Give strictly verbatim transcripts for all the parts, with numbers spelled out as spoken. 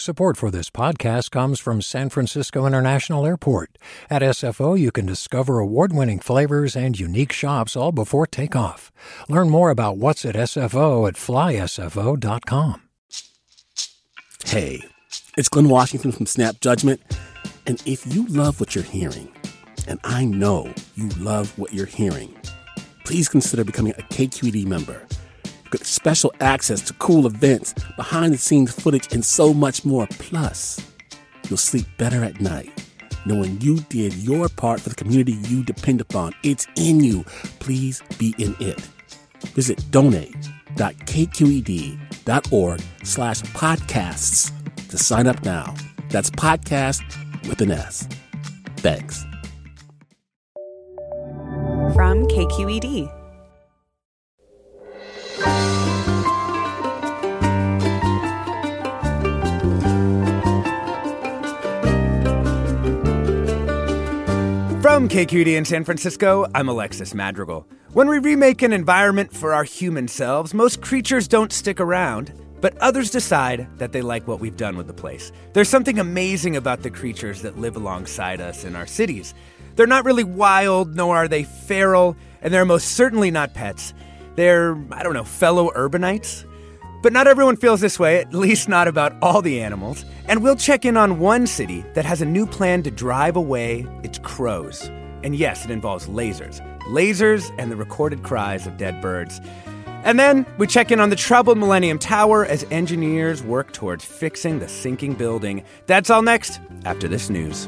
Support for this podcast comes from San Francisco International Airport. At S F O, you can discover award-winning flavors and unique shops all before takeoff. Learn more about what's at S F O at fly S F O dot com. Hey, it's Glenn Washington from Snap Judgment. And if you love what you're hearing, and I know you love what you're hearing, please consider becoming a K Q E D member. Get special access to cool events, behind-the-scenes footage, and so much more. Plus, you'll sleep better at night knowing you did your part for the community you depend upon. It's in you. Please be in it. Visit donate.kqed.org slash podcasts to sign up now. That's podcast with an S. Thanks. From K Q E D. From K Q E D in San Francisco, I'm Alexis Madrigal. When we remake an environment for our human selves, most creatures don't stick around, but others decide that they like what we've done with the place. There's something amazing about the creatures that live alongside us in our cities. They're not really wild, nor are they feral, and they're most certainly not pets. They're, I don't know, fellow urbanites? But not everyone feels this way, at least not about all the animals. And we'll check in on one city that has a new plan to drive away its crows. And yes, it involves lasers. Lasers and the recorded cries of dead birds. And then we check in on the troubled Millennium Tower as engineers work towards fixing the sinking building. That's all next after this news.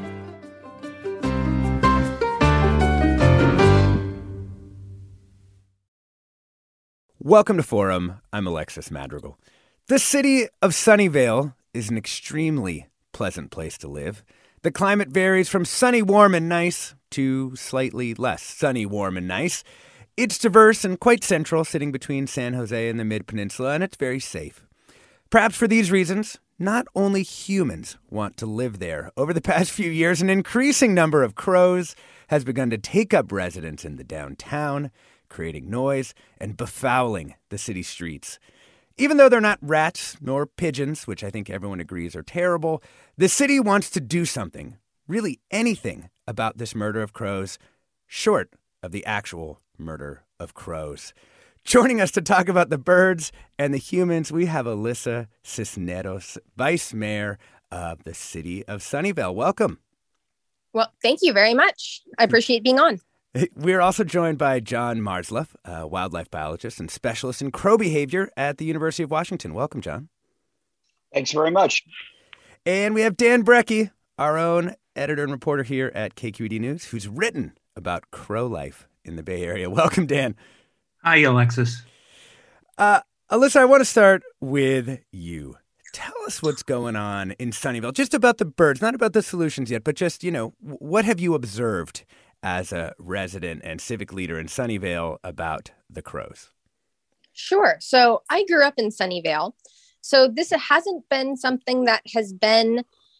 Welcome to Forum. I'm Alexis Madrigal. The city of Sunnyvale is an extremely pleasant place to live. The climate varies from sunny, warm, and nice to slightly less sunny, warm, and nice. It's diverse and quite central, sitting between San Jose and the Mid-Peninsula, and it's very safe. Perhaps for these reasons, not only humans want to live there. Over the past few years, an increasing number of crows has begun to take up residence in the downtown, creating noise and befouling the city streets. Even though they're not rats nor pigeons, which I think everyone agrees are terrible, the city wants to do something, really anything, about this murder of crows, short of the actual murder of crows. Joining us to talk about the birds and the humans, we have Alyssa Cisneros, Vice Mayor of the city of Sunnyvale. Welcome. Well, thank you very much. I appreciate being on. We're also joined by John Marzluff, a wildlife biologist and specialist in crow behavior at the University of Washington. Welcome, John. Thanks very much. And we have Dan Brekke, our own editor and reporter here at K Q E D News, who's written about crow life in the Bay Area. Welcome, Dan. Hi, Alexis. Uh, Alyssa, I want to start with you. Tell us what's going on in Sunnyvale, just about the birds, not about the solutions yet, but just, you know, what have you observed as a resident and civic leader in Sunnyvale about the crows? Sure. So I grew up in Sunnyvale. So this hasn't been something that has been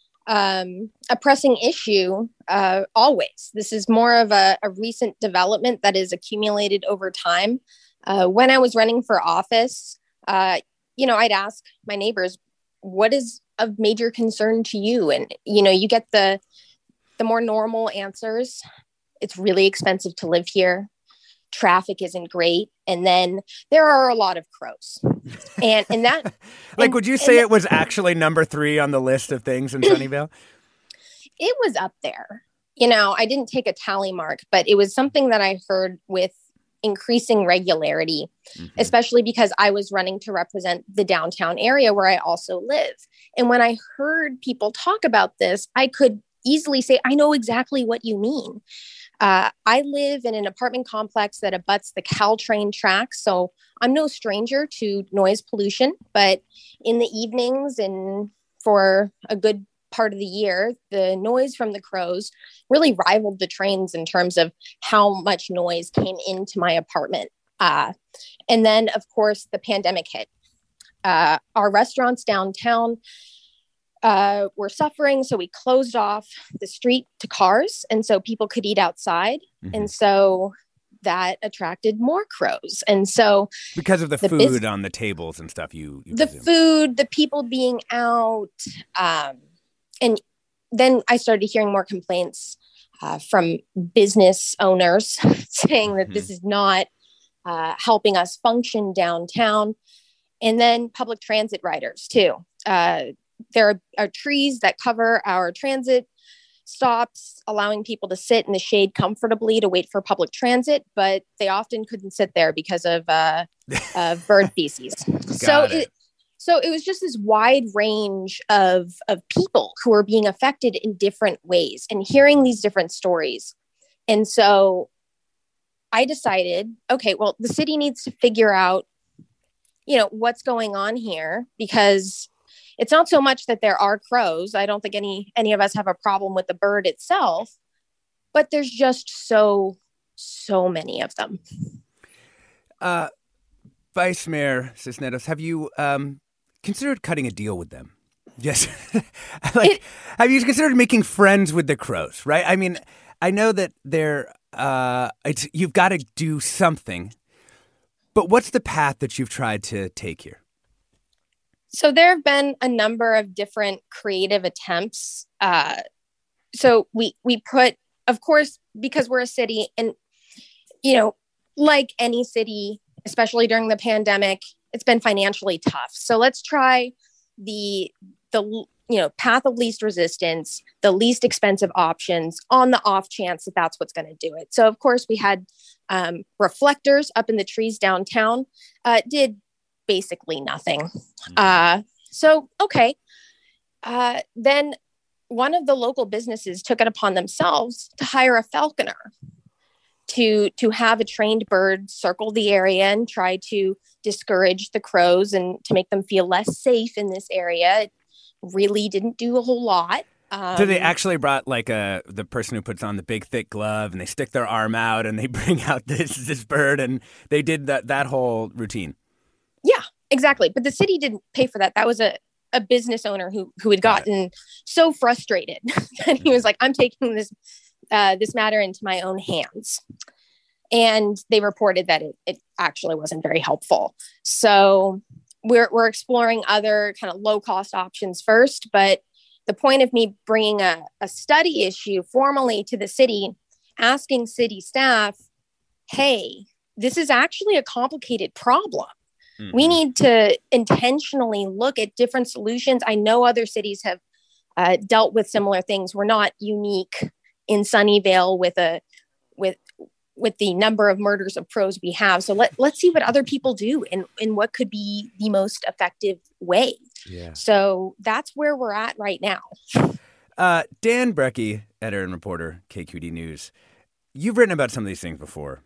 um, a pressing issue uh, always. This is more of a, a recent development that is accumulated over time. Uh, when I was running for office, uh, you know, I'd ask my neighbors, what is of major concern to you? And, you know, you get the the more normal answers. It's really expensive to live here. Traffic isn't great. And then there are a lot of crows. And and that like, and, would you say that, it was actually number three on the list of things in Sunnyvale? It was up there. You know, I didn't take a tally mark, but it was something that I heard with increasing regularity, mm-hmm. especially because I was running to represent the downtown area where I also live. And when I heard people talk about this, I could easily say, I know exactly what you mean. Uh, I live in an apartment complex that abuts the Caltrain tracks, so I'm no stranger to noise pollution, but in the evenings and for a good part of the year, the noise from the crows really rivaled the trains in terms of how much noise came into my apartment. Uh, and then, of course, the pandemic hit. Uh, our restaurants downtown uh, were suffering, so we closed off the street to cars, and so people could eat outside. Mm-hmm. And so that attracted more crows. And so because of the, the food bus- on the tables and stuff, you, you the presume. food, the people being out. Um, and then I started hearing more complaints uh, from business owners saying that mm-hmm. this is not uh, helping us function downtown. And then public transit riders too. Uh, there are, are trees that cover our transit stops, allowing people to sit in the shade comfortably to wait for public transit, but they often couldn't sit there because of uh, of bird feces. so it. It, so it was just this wide range of of people who were being affected in different ways and hearing these different stories. And so I decided, okay, well, the city needs to figure out, you know, what's going on here, because it's not so much that there are crows. I don't think any any of us have a problem with the bird itself, but there's just so, so many of them. Uh, Vice Mayor Cisneros, have you um, considered cutting a deal with them? Yes. like, it, have you considered making friends with the crows, right? I mean, I know that they're, uh, it's, you've got to do something, but what's the path that you've tried to take here? So there have been a number of different creative attempts. Uh, so we we put, of course, because we're a city, and you know, like any city, especially during the pandemic, it's been financially tough. So let's try the the you know path of least resistance, the least expensive options, on the off chance that that's what's going to do it. So of course we had um, reflectors up in the trees downtown. Uh, did basically nothing. Uh, so, okay. Uh, then one of the local businesses took it upon themselves to hire a falconer to, to have a trained bird circle the area and try to discourage the crows and to make them feel less safe in this area. It really didn't do a whole lot. Um, so they actually brought like a the person who puts on the big thick glove and they stick their arm out and they bring out this this bird, and they did that that whole routine. Yeah, exactly. But the city didn't pay for that. That was a, a business owner who who had gotten so frustrated that he was like, I'm taking this uh, this matter into my own hands. And they reported that it, it actually wasn't very helpful. So we're we're exploring other kind of low cost options first. But the point of me bringing a, a study issue formally to the city, asking city staff, hey, this is actually a complicated problem. Mm-hmm. We need to intentionally look at different solutions. I know other cities have uh, dealt with similar things. We're not unique in Sunnyvale with a with with the number of murders of crows we have. So let let's see what other people do and, and what could be the most effective way. Yeah. So that's where we're at right now. Uh, Dan Brekke, editor and reporter, K Q E D News. You've written about some of these things before.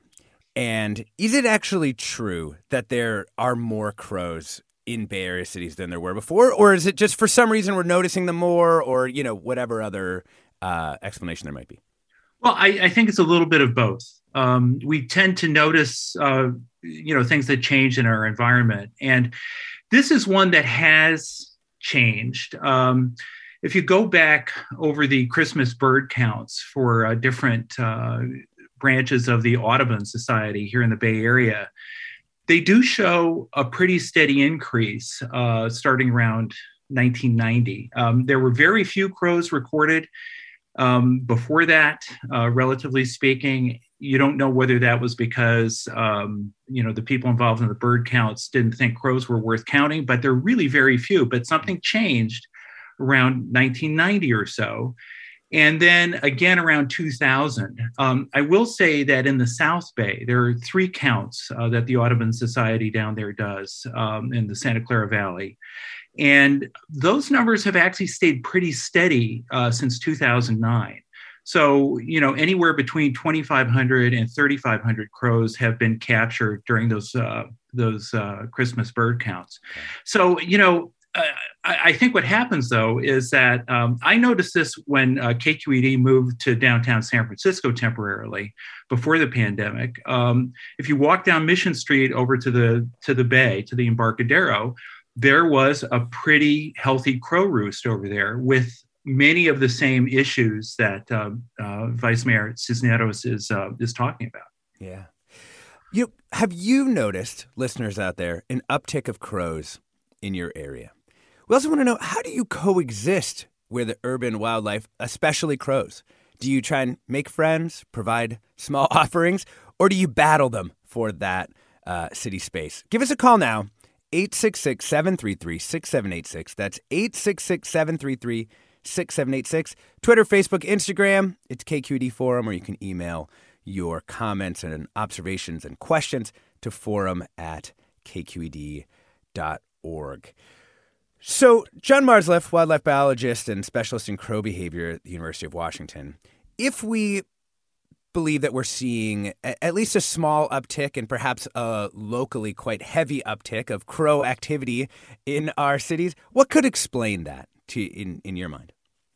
And is it actually true that there are more crows in Bay Area cities than there were before? Or is it just for some reason we're noticing them more, or, you know, whatever other uh, explanation there might be? Well, I, I think it's a little bit of both. Um, we tend to notice, uh, you know, things that change in our environment. And this is one that has changed. Um, if you go back over the Christmas bird counts for uh, different uh branches of the Audubon Society here in the Bay Area, they do show a pretty steady increase uh, starting around nineteen ninety. Um, there were very few crows recorded um, before that, uh, relatively speaking. You don't know whether that was because, um, you know, the people involved in the bird counts didn't think crows were worth counting, but they're really very few. But something changed around nineteen ninety or so. And then again, around two thousand, um, I will say that in the South Bay, there are three counts uh, that the Audubon Society down there does um, in the Santa Clara Valley. And those numbers have actually stayed pretty steady uh, since two thousand nine. So, you know, anywhere between twenty-five hundred and thirty-five hundred crows have been captured during those, uh, those uh, Christmas bird counts. So, you know, Uh, I think what happens, though, is that um, I noticed this when uh, K Q E D moved to downtown San Francisco temporarily before the pandemic. Um, if you walk down Mission Street over to the to the bay, to the Embarcadero, there was a pretty healthy crow roost over there with many of the same issues that uh, uh, Vice Mayor Cisneros is uh, is talking about. Yeah. You have you noticed, listeners out there, an uptick of crows in your area? We also want to know, how do you coexist with the urban wildlife, especially crows? Do you try and make friends, provide small offerings, or do you battle them for that uh, city space? Give us a call now, eight six six, seven three three, six seven eight six. That's eight six six, seven three three, six seven eight six. Twitter, Facebook, Instagram, it's K Q E D Forum, or you can email your comments and observations and questions to forum at k q e d dot org. So, John Marzleff, wildlife biologist and specialist in crow behavior at the University of Washington, if we believe that we're seeing at least a small uptick and perhaps a locally quite heavy uptick of crow activity in our cities, what could explain that to in, in your mind?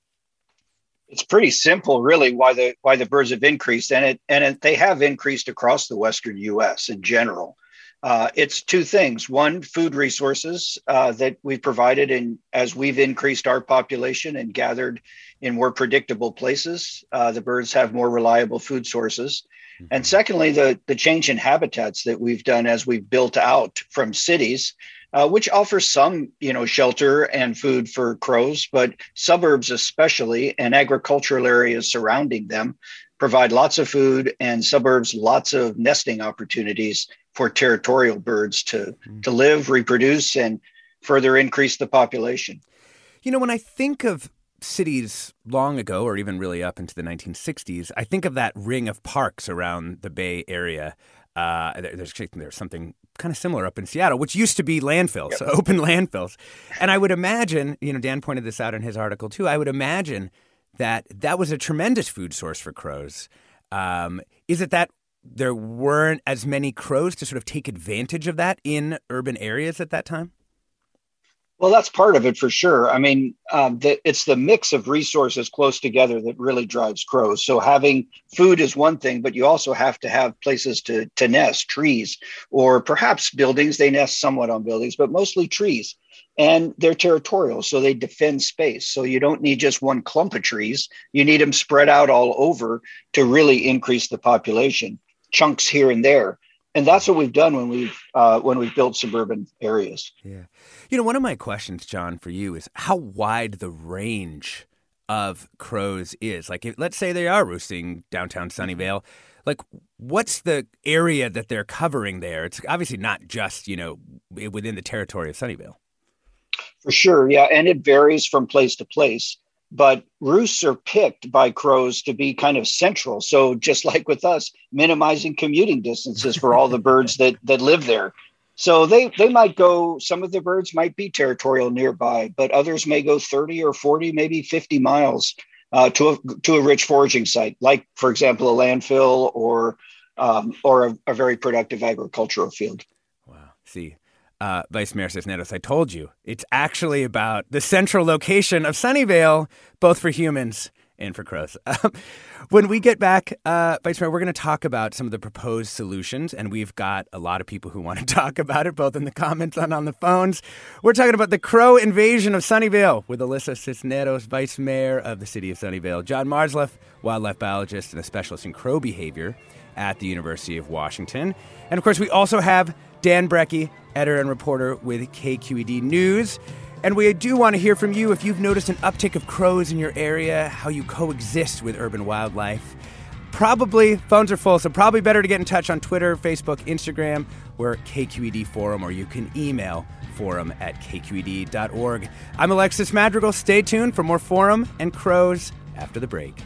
It's pretty simple, really, why the why the birds have increased, and it and it, they have increased across the Western U S in general. Uh, it's two things. One, food resources uh, that we've provided, and as we've increased our population and gathered in more predictable places, uh, the birds have more reliable food sources. Mm-hmm. And secondly, the the change in habitats that we've done as we've built out from cities, uh, which offers some, you know, shelter and food for crows, but suburbs especially, and agricultural areas surrounding them provide lots of food, and suburbs lots of nesting opportunities for territorial birds to, mm. to live, reproduce, and further increase the population. You know, when I think of cities long ago, or even really up into the nineteen sixties, I think of that ring of parks around the Bay Area. Uh, there's, there's something kind of similar up in Seattle, which used to be landfills, yep. open landfills. And I would imagine, you know, Dan pointed this out in his article too, I would imagine that that was a tremendous food source for crows. Um, is it that there weren't as many crows to sort of take advantage of that in urban areas at that time? Well, that's part of it for sure. I mean, um, the, it's the mix of resources close together that really drives crows. So having food is one thing, but you also have to have places to, to nest, trees, or perhaps buildings. They nest somewhat on buildings, but mostly trees. And they're territorial, so they defend space. So you don't need just one clump of trees. You need them spread out all over to really increase the population, chunks here and there. And that's what we've done when we've uh, when we've built suburban areas. Yeah. You know, one of my questions, John, for you is how wide the range of crows is. Like, if, let's say they are roosting downtown Sunnyvale. Like, what's the area that they're covering there? It's obviously not just, you know, within the territory of Sunnyvale. For sure, yeah. And it varies from place to place. But roosts are picked by crows to be kind of central. So just like with us, minimizing commuting distances for all the birds that that live there. So they, they might go, some of the birds might be territorial nearby, but others may go thirty or forty, maybe fifty miles uh, to, a, to a rich foraging site, like, for example, a landfill or, um, or a, a very productive agricultural field. Wow. See. Uh, Vice Mayor Cisneros, I told you, it's actually about the central location of Sunnyvale, both for humans and for crows. Um, when we get back, uh, Vice Mayor, we're going to talk about some of the proposed solutions, and we've got a lot of people who want to talk about it, both in the comments and on the phones. We're talking about the crow invasion of Sunnyvale with Alyssa Cisneros, Vice Mayor of the city of Sunnyvale, John Marzleff, wildlife biologist and a specialist in crow behavior at the University of Washington. And, of course, we also have Dan Brekke, editor and reporter with K Q E D News. And we do want to hear from you if you've noticed an uptick of crows in your area, how you coexist with urban wildlife. Probably, phones are full, so probably better to get in touch on Twitter, Facebook, Instagram. We're K Q E D Forum, or you can email forum at k q e d dot org. I'm Alexis Madrigal. Stay tuned for more Forum and Crows after the break.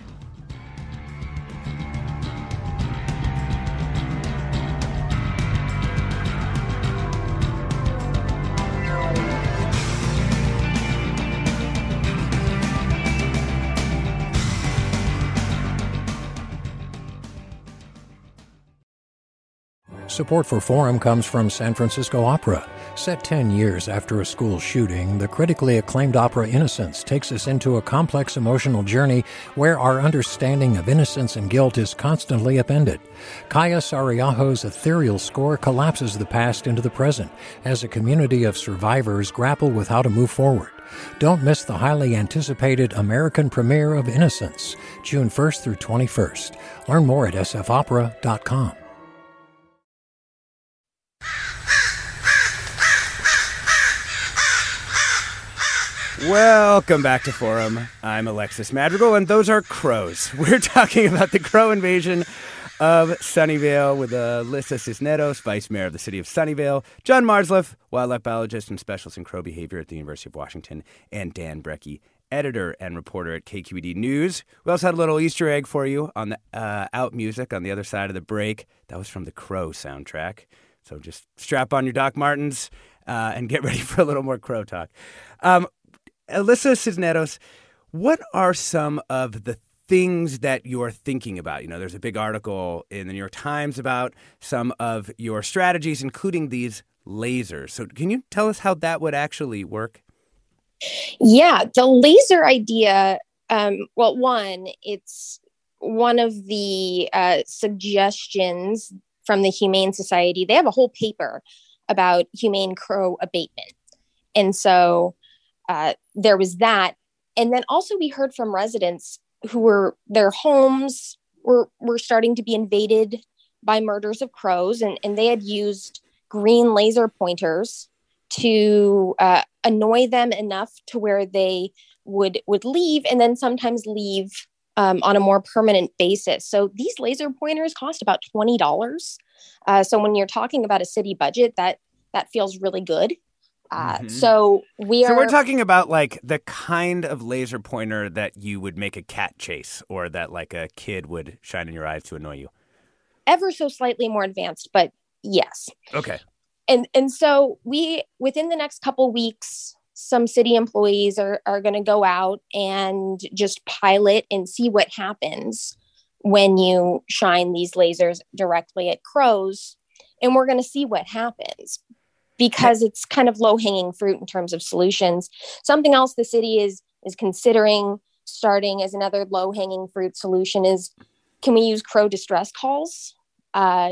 Support for Forum comes from San Francisco Opera. Set ten years after a school shooting, the critically acclaimed opera Innocence takes us into a complex emotional journey where our understanding of innocence and guilt is constantly upended. Kaya Sariaho's ethereal score collapses the past into the present as a community of survivors grapple with how to move forward. Don't miss the highly anticipated American premiere of Innocence, June first through twenty-first. Learn more at s f opera dot com. Welcome back to Forum. I'm Alexis Madrigal, and those are crows. We're talking about the crow invasion of Sunnyvale with Alyssa Cisneros, Vice Mayor of the City of Sunnyvale, John Marsleff, wildlife biologist and specialist in crow behavior at the University of Washington, and Dan Brekke, editor and reporter at K Q E D News. We also had a little Easter egg for you on the uh, out music on the other side of the break. That was from the Crow soundtrack. So just strap on your Doc Martens uh, and get ready for a little more crow talk. Um, Alyssa Cisneros, what are some of the things that you're thinking about? You know, there's a big article in the New York Times about some of your strategies, including these lasers. So can you tell us how that would actually work? Yeah, the laser idea, um, well, one, it's one of the uh, suggestions from the Humane Society. They have a whole paper about humane crow abatement. And so uh, there was that. And then also we heard from residents who were, their homes were, were starting to be invaded by murders of crows. And, and they had used green laser pointers to uh, annoy them enough to where they would, would leave, and then sometimes leave um, on a more permanent basis. So these laser pointers cost about twenty dollars. Uh, so when you're talking about a city budget, that, that feels really good. Uh, mm-hmm. So we are. So we're talking about like the kind of laser pointer that you would make a cat chase, or that like a kid would shine in your eyes to annoy you. Ever so slightly more advanced, but yes. Okay. And and so we, within the next couple weeks, some city employees are are going to go out and just pilot and see what happens when you shine these lasers directly at crows, and we're going to see what happens. Because it's kind of low-hanging fruit in terms of solutions. Something else the city is is considering starting as another low-hanging fruit solution is, can we use crow distress calls uh,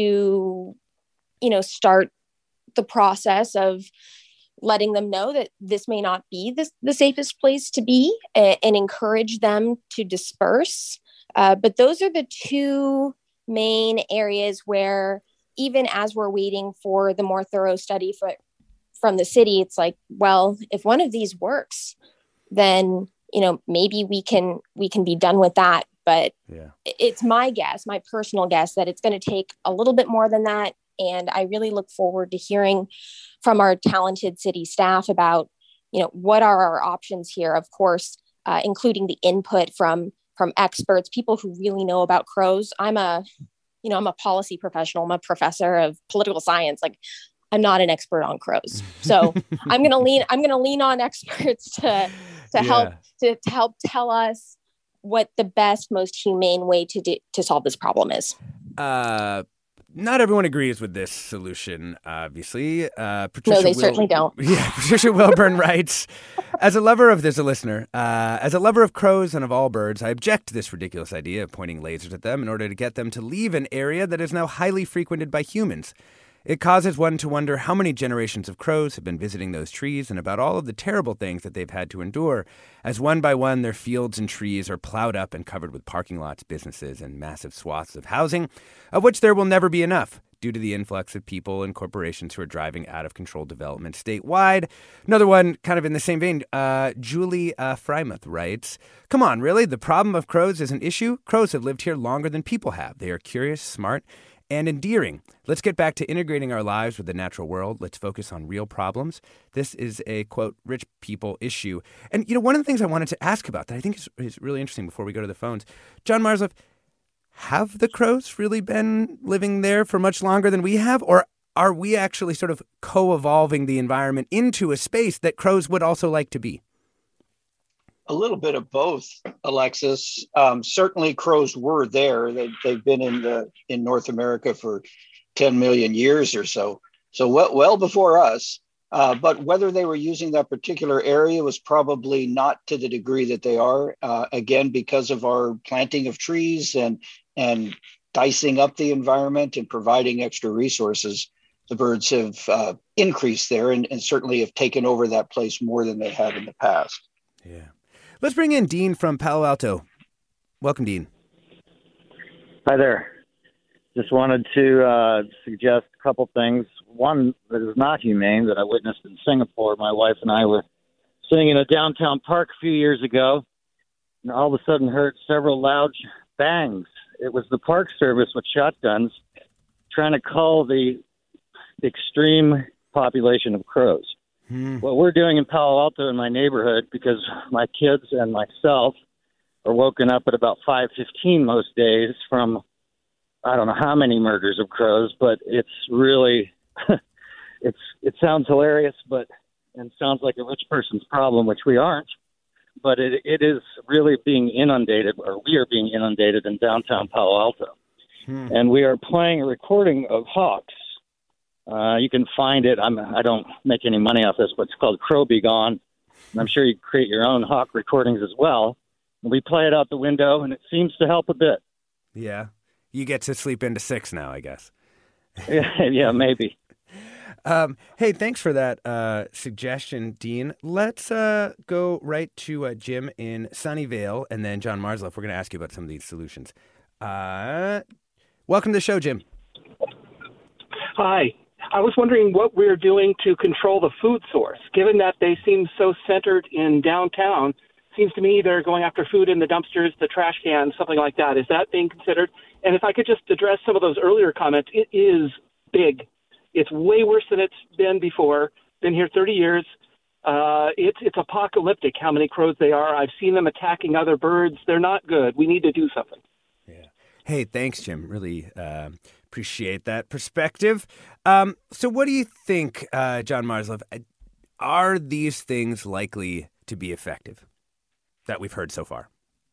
to, you know, start the process of letting them know that this may not be the, the safest place to be, and, and encourage them to disperse. Uh, but those are the two main areas where, even as we're waiting for the more thorough study for, from the city, it's like, well, if one of these works, then, you know, maybe we can, we can be done with that. But yeah. It's my guess, my personal guess, that it's going to take a little bit more than that. And I really look forward to hearing from our talented city staff about, you know, what are our options here, of course, uh, including the input from, from experts, people who really know about crows. I'm a, You know, I'm a policy professional. I'm a professor of political science. Like, I'm not an expert on crows, so I'm gonna lean. I'm gonna lean on experts to to yeah. help to, to help tell us what the best, most humane way to do, to solve this problem is. Uh, not everyone agrees with this solution, obviously. Uh, Patricia no, they Wil- certainly don't. Yeah, Patricia Wilburn writes, as a lover of, there's a listener, uh, as a lover of crows and of all birds, I object to this ridiculous idea of pointing lasers at them in order to get them to leave an area that is now highly frequented by humans. It causes one to wonder how many generations of crows have been visiting those trees and about all of the terrible things that they've had to endure, as one by one their fields and trees are plowed up and covered with parking lots, businesses, and massive swaths of housing, of which there will never be enough due to the influx of people and corporations who are driving out-of-control development statewide. Another one, kind of in the same vein, uh, Julie uh, Frymouth writes, come on, really? The problem of crows is an issue? Crows have lived here longer than people have. They are curious, smart, and endearing. Let's get back to integrating our lives with the natural world. Let's focus on real problems. This is a, quote, rich people issue. And, you know, one of the things I wanted to ask about that I think is, is really interesting before we go to the phones, John Marsleff, have the crows really been living there for much longer than we have? Or are we actually sort of co-evolving the environment into a space that crows would also like to be? A little bit of both, Alexis. Um, certainly crows were there. They, they've been in the in North America for ten million years or so. So well, well before us. Uh, but whether they were using that particular area was probably not to the degree that they are. Uh, again, because of our planting of trees and and dicing up the environment and providing extra resources, the birds have uh, increased there and, and certainly have taken over that place more than they have in the past. Yeah. Let's bring in Dean from Palo Alto. Welcome, Dean. Hi there. Just wanted to uh, suggest a couple things. One that is not humane that I witnessed in Singapore. My wife and I were sitting in a downtown park a few years ago, and all of a sudden heard several loud bangs. It was the Park Service with shotguns trying to cull the extreme population of crows. Hmm. What we're doing in Palo Alto in my neighborhood, because my kids and myself are woken up at about five fifteen most days from I don't know how many murders of crows, but it's really, it's it sounds hilarious, but and sounds like a rich person's problem, which we aren't. But it it is really being inundated, or we are being inundated in downtown Palo Alto, hmm. and we are playing a recording of hawks. Uh, you can find it. I'm I don't make any money off this, but it's called Crow Be Gone, and I'm sure you create your own hawk recordings as well. And we play it out the window, and it seems to help a bit. Yeah. You get to sleep into six now, I guess. yeah, yeah, maybe. Um, hey, thanks for that uh, suggestion, Dean. Let's uh, go right to uh, Jim in Sunnyvale, and then John Marsleff. We're going to ask you about some of these solutions. Uh, welcome to the show, Jim. Hi. I was wondering what we're doing to control the food source, given that they seem so centered in downtown. Seems to me they're going after food in the dumpsters, the trash cans, something like that. Is that being considered? And if I could just address some of those earlier comments, it is big. It's way worse than it's been before. Been here thirty years. Uh, it's it's apocalyptic how many crows they are. I've seen them attacking other birds. They're not good. We need to do something. Yeah. Hey, thanks, Jim. Really uh, appreciate that perspective. Um, so what do you think, uh, John Marsleff? Are these things likely to be effective that we've heard so far?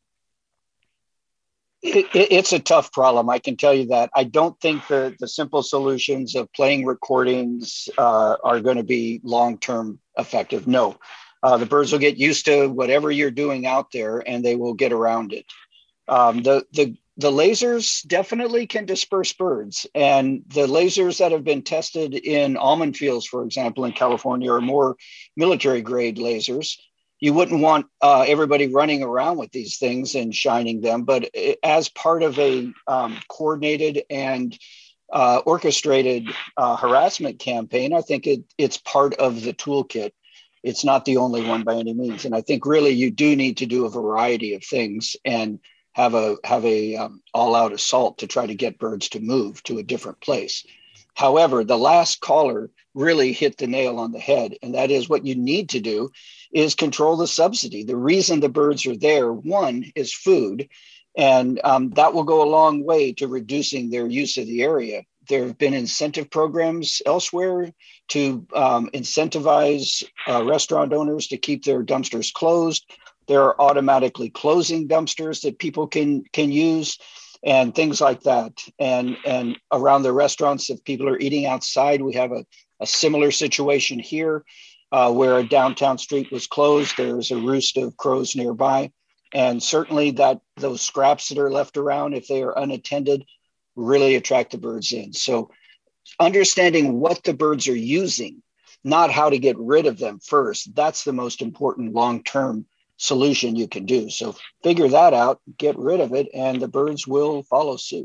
It, it, it's a tough problem. I can tell you that. I don't think the, the simple solutions of playing recordings uh, are going to be long-term effective. No, uh, the birds will get used to whatever you're doing out there, and they will get around it. Um, the the the lasers definitely can disperse birds, and the lasers that have been tested in almond fields, for example, in California, are more military-grade lasers. You wouldn't want uh, everybody running around with these things and shining them, but it, as part of a um, coordinated and uh, orchestrated uh, harassment campaign, I think it, it's part of the toolkit. It's not the only one by any means. And I think really you do need to do a variety of things and have a have a um, all-out assault to try to get birds to move to a different place. However, the last caller really hit the nail on the head, and that is what you need to do is control the subsidy. The reason the birds are there, one, is food, and um, that will go a long way to reducing their use of the area. There have been incentive programs elsewhere to um, incentivize uh, restaurant owners to keep their dumpsters closed. There are automatically closing dumpsters that people can can use, and things like that. And and around the restaurants, if people are eating outside, we have a, a similar situation here uh, where a downtown street was closed. There's a roost of crows nearby. And certainly that those scraps that are left around, if they are unattended, really attract the birds in. So understanding what the birds are using, not how to get rid of them first, that's the most important long-term solution you can do. So figure that out, get rid of it, and the birds will follow suit.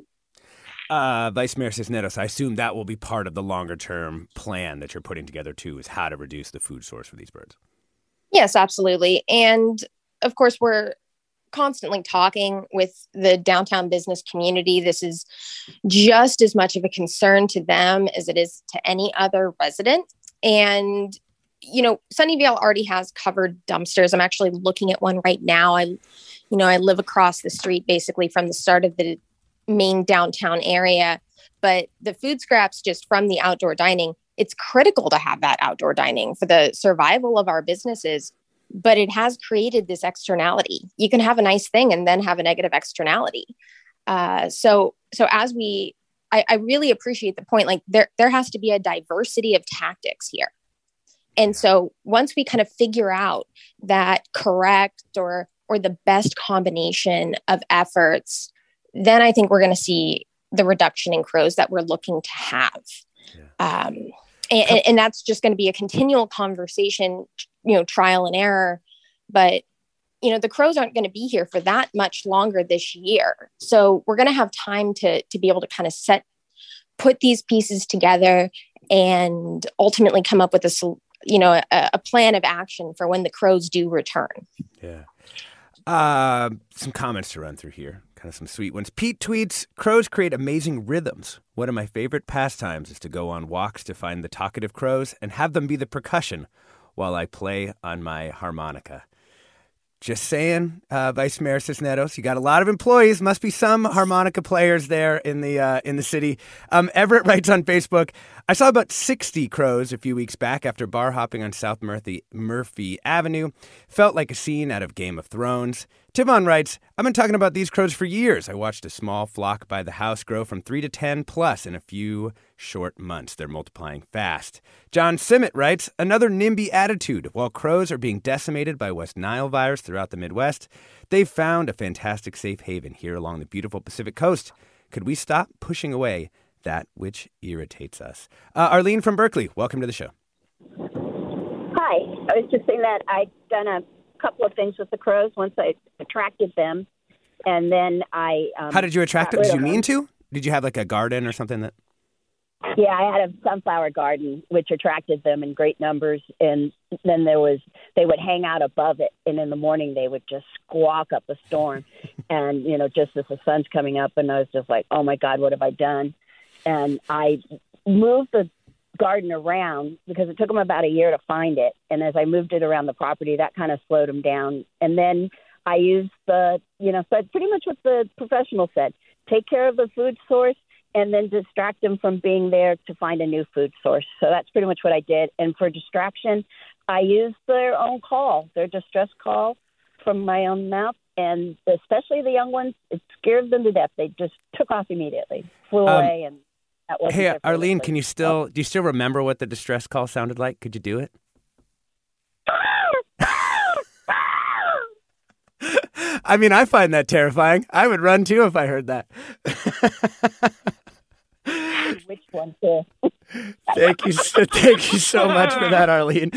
Uh, Vice Mayor Cisneros, I assume that will be part of the longer-term plan that you're putting together, too, is how to reduce the food source for these birds. Yes, absolutely. And, of course, we're constantly talking with the downtown business community. This is just as much of a concern to them as it is to any other resident. And, you know, Sunnyvale already has covered dumpsters. I'm actually looking at one right now. I, you know, I live across the street basically from the start of the main downtown area, but the food scraps just from the outdoor dining, it's critical to have that outdoor dining for the survival of our businesses. But it has created this externality. You can have a nice thing and then have a negative externality. Uh, so, so as we, I, I really appreciate the point. Like there, there has to be a diversity of tactics here. And so once we kind of figure out that correct or or the best combination of efforts, then I think we're going to see the reduction in crows that we're looking to have. Yeah. Um, and, and that's just going to be a continual conversation, you know, trial and error. But, you know, the crows aren't going to be here for that much longer this year. So we're going to have time to to be able to kind of set, put these pieces together and ultimately come up with a, you know, a, a plan of action for when the crows do return. Yeah. Uh, some comments to run through here. Kind of some sweet ones. Pete tweets, crows create amazing rhythms. One of my favorite pastimes is to go on walks to find the talkative crows and have them be the percussion while I play on my harmonica. Just saying, uh, Vice Mayor Cisneros, you got a lot of employees. Must be some harmonica players there in the uh, in the city. Um, Everett writes on Facebook, I saw about sixty crows a few weeks back after bar hopping on South Murphy, Murphy Avenue. Felt like a scene out of Game of Thrones. Tivon writes, I've been talking about these crows for years. I watched a small flock by the house grow from three to ten plus in a few short months. They're multiplying fast. John Simmet writes, another NIMBY attitude. While crows are being decimated by West Nile virus throughout the Midwest, they've found a fantastic safe haven here along the beautiful Pacific coast. Could we stop pushing away that which irritates us? Uh, Arlene from Berkeley, welcome to the show. Hi. I was just saying that I'd done a couple of things with the crows. Once I attracted them, and then I... Um, How did you attract them? Did you mean to? Did you have like a garden or something that... Yeah, I had a sunflower garden, which attracted them in great numbers. And then there was, they would hang out above it. And in the morning, they would just squawk up a storm. And, you know, just as the sun's coming up, and I was just like, oh my God, what have I done? And I moved the garden around because it took them about a year to find it. And as I moved it around the property, that kind of slowed them down. And then I used the, you know, so pretty much what the professional said, take care of the food source, and then distract them from being there to find a new food source. So that's pretty much what I did. And for distraction, I used their own call, their distress call from my own mouth. And especially the young ones, it scared them to death. They just took off immediately, flew Um, away. And that wasn't Hey, their Arlene, place. can you still, do you still remember what the distress call sounded like? Could you do it? I mean, I find that terrifying. I would run too if I heard that. Which one, too? Thank you, so, thank you so much for that, Arlene.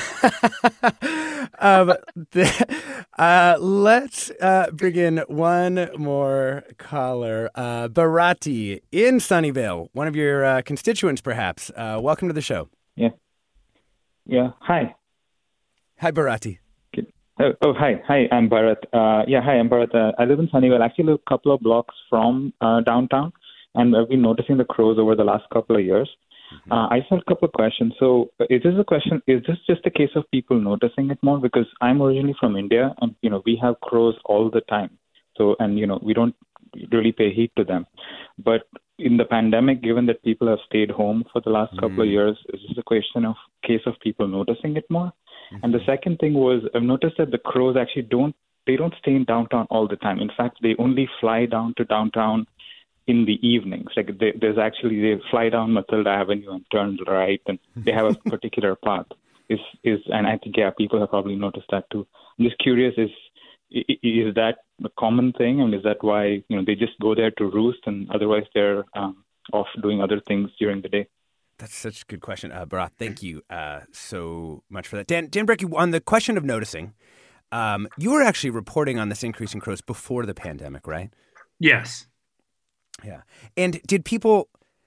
um, the, uh, let's uh, bring in one more caller, uh, Barati in Sunnyvale, one of your uh, constituents, perhaps. Uh, welcome to the show. Yeah. Yeah. Hi. Hi, Barati. Oh, oh, hi. Hi, I'm Bharat. Uh, yeah, hi, I'm Bharat. Uh, I live in Sunnyvale, actually a couple of blocks from uh, downtown, and I've been noticing the crows over the last couple of years. Mm-hmm. Uh, I just have a couple of questions. So is this a question, is this just a case of people noticing it more? Because I'm originally from India, and, you know, we have crows all the time. So, and, you know, we don't really pay heed to them. But in the pandemic, given that people have stayed home for the last mm. couple of years, is this a question of case of people noticing it more? Mm-hmm. And the second thing was, I've noticed that the crows actually don't, they don't stay in downtown all the time. In fact, they only fly down to downtown in the evenings. Like they, there's actually, they fly down Matilda Avenue and turn right, and they have a particular path. Is is and I think, yeah, people have probably noticed that too. I'm just curious, is is that a common thing? And is that why, you know, they just go there to roost and otherwise they're um, off doing other things during the day? That's such a good question, uh, Bharat. Thank you uh, so much for that. Dan, Dan Brecky, on the question of noticing, um, you were actually reporting on this increase in crows before the pandemic, right? Yes. Yeah. And did people,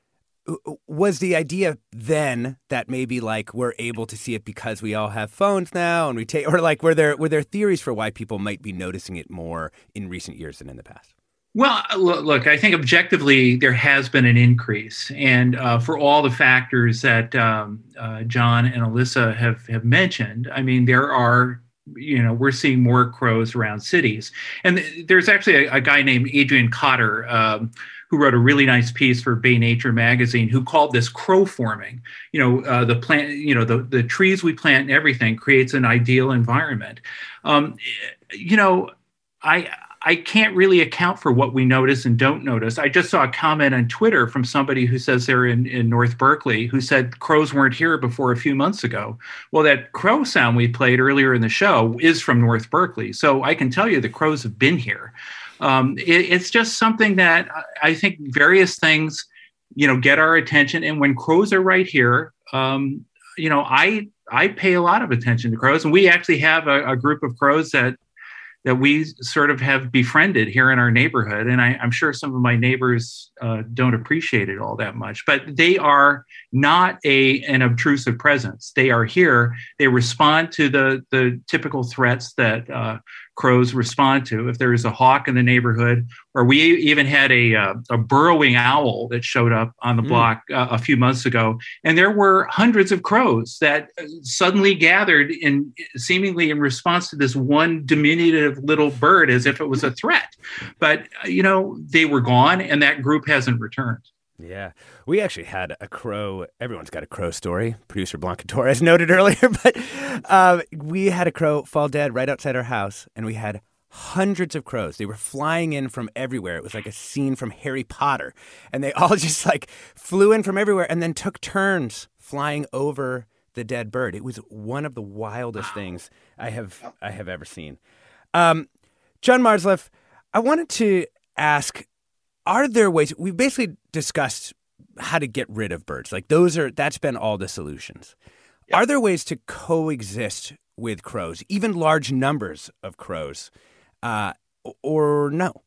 was the idea then that maybe like we're able to see it because we all have phones now and we take, or like were there, were there theories for why people might be noticing it more in recent years than in the past? Well, look, I think objectively there has been an increase, and uh, for all the factors that um, uh, John and Alyssa have, have mentioned, I mean, there are, you know, we're seeing more crows around cities. And there's actually a, a guy named Adrian Cotter um, who wrote a really nice piece for Bay Nature magazine who called this crow forming. You know, uh, the plant, you know, the, the trees we plant and everything creates an ideal environment. Um, you know, I... I can't really account for what we notice and don't notice. I just saw a comment on Twitter from somebody who says they're in, in North Berkeley, who said crows weren't here before a few months ago. Well, that crow sound we played earlier in the show is from North Berkeley. So I can tell you the crows have been here. Um, it, it's just something that I think various things, you know, get our attention. And when crows are right here, um, you know, I I pay a lot of attention to crows. And we actually have a, a group of crows that that we sort of have befriended here in our neighborhood. And I, I'm sure some of my neighbors uh, don't appreciate it all that much, but they are not a an obtrusive presence. They are here. They respond to the, the typical threats that uh, crows respond to. If there is a hawk in the neighborhood, or we even had a, uh, a burrowing owl that showed up on the mm. block uh, a few months ago, and there were hundreds of crows that suddenly gathered in seemingly in response to this one diminutive little bird as if it was a threat. But, you know, they were gone, and that group hasn't returned. Yeah, we actually had a crow. Everyone's got a crow story. Producer Blanca Torres noted earlier, but uh, we had a crow fall dead right outside our house, and we had hundreds of crows. They were flying in from everywhere. It was like a scene from Harry Potter, and they all just like flew in from everywhere and then took turns flying over the dead bird. It was one of the wildest things I have I have ever seen. Um, John Marzleff, I wanted to ask, are there ways, we've basically discussed how to get rid of birds. Like those are, that's been all the solutions. Yeah. Are there ways to coexist with crows, even large numbers of crows, uh, or no?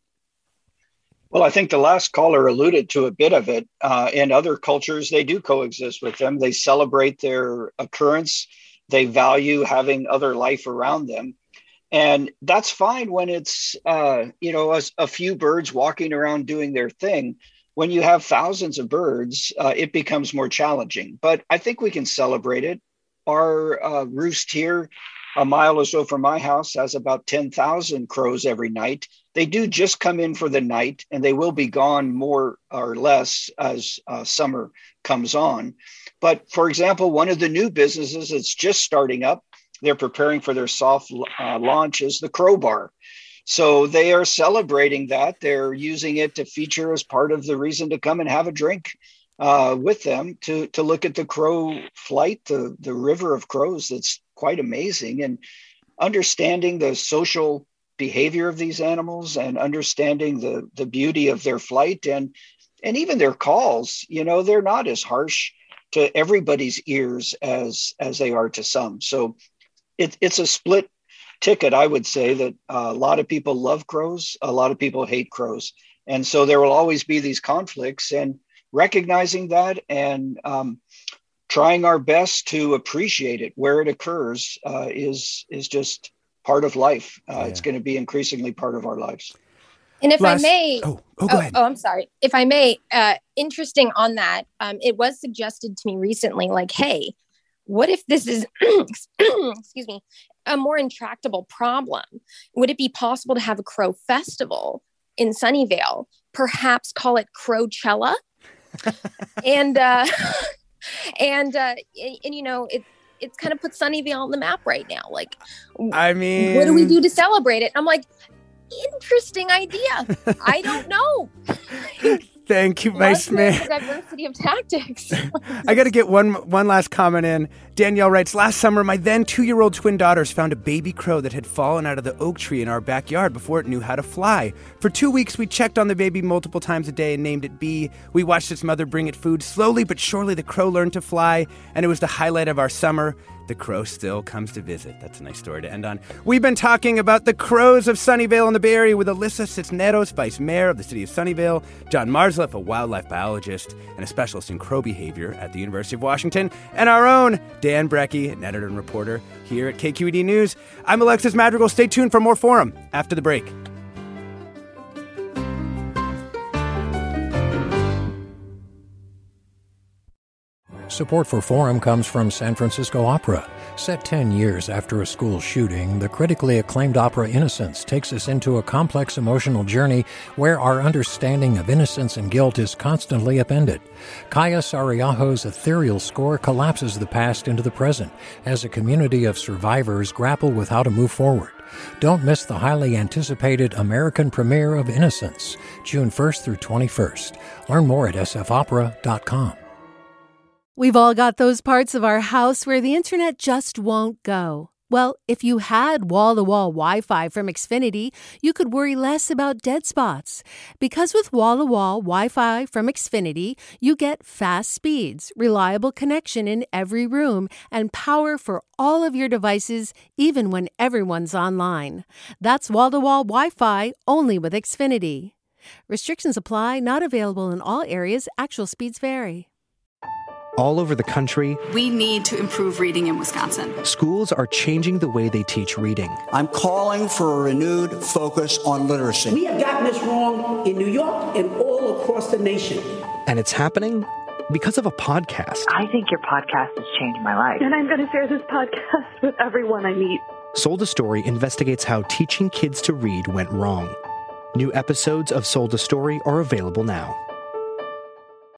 Well, I think the last caller alluded to a bit of it. Uh, in other cultures, they do coexist with them. They celebrate their occurrence. They value having other life around them. And that's fine when it's, uh, you know, a, a few birds walking around doing their thing. When you have thousands of birds, uh, it becomes more challenging. But I think we can celebrate it. Our uh, roost here, a mile or so from my house, has about ten thousand crows every night. They do just come in for the night, and they will be gone more or less as uh, summer comes on. But for example, one of the new businesses that's just starting up, they're preparing for their soft uh, launch, is the Crow Bar. So they are celebrating that. They're using it to feature as part of the reason to come and have a drink uh, with them, to to look at the crow flight, the, the river of crows. That's quite amazing. And understanding the social behavior of these animals and understanding the, the beauty of their flight and, and even their calls, you know, they're not as harsh to everybody's ears as, as they are to some. So It, it's a split ticket, I would say, that uh, a lot of people love crows, a lot of people hate crows. And so there will always be these conflicts, and recognizing that and um, trying our best to appreciate it where it occurs uh, is, is just part of life. Uh, yeah. It's going to be increasingly part of our lives. And if Last, I may, oh, oh, go oh, ahead. oh, I'm sorry. If I may, uh, interesting on that, um, it was suggested to me recently, like, hey, what if this is, excuse me, a more intractable problem? Would it be possible to have a crow festival in Sunnyvale? Perhaps call it Crowchella, and uh, and uh, and, and you know it it's kind of put Sunnyvale on the map right now. Like, I mean, what do we do to celebrate it? I'm like, interesting idea. I don't know. Thank you, Vice Mayor. Diversity of tactics. I got to get one one last comment in. Danielle writes, last summer, my then two-year-old twin daughters found a baby crow that had fallen out of the oak tree in our backyard before it knew how to fly. For two weeks, we checked on the baby multiple times a day and named it Bee. We watched its mother bring it food. Slowly but surely, the crow learned to fly, and it was the highlight of our summer. The crow still comes to visit. That's a nice story to end on. We've been talking about the crows of Sunnyvale in the Bay Area with Alyssa Cisneros, Vice Mayor of the city of Sunnyvale, John Marzleff, a wildlife biologist and a specialist in crow behavior at the University of Washington, and our own Dan Brecky, an editor and reporter here at K Q E D News. I'm Alexis Madrigal. Stay tuned for more Forum after the break. Support for Forum comes from San Francisco Opera. Set ten years after a school shooting, the critically acclaimed opera Innocence takes us into a complex emotional journey where our understanding of innocence and guilt is constantly upended. Kaya Sariaho's ethereal score collapses the past into the present as a community of survivors grapple with how to move forward. Don't miss the highly anticipated American premiere of Innocence, June first through twenty-first. Learn more at s f opera dot com. We've all got those parts of our house where the internet just won't go. Well, if you had wall-to-wall Wi-Fi from Xfinity, you could worry less about dead spots. Because with wall-to-wall Wi-Fi from Xfinity, you get fast speeds, reliable connection in every room, and power for all of your devices, even when everyone's online. That's wall-to-wall Wi-Fi only with Xfinity. Restrictions apply, not available in all areas. Actual speeds vary. All over the country, we need to improve reading in Wisconsin. Schools are changing the way they teach reading. I'm calling for a renewed focus on literacy. We have gotten this wrong in New York and all across the nation. And it's happening because of a podcast. I think your podcast has changed my life. And I'm going to share this podcast with everyone I meet. Sold a Story investigates how teaching kids to read went wrong. New episodes of Sold a Story are available now.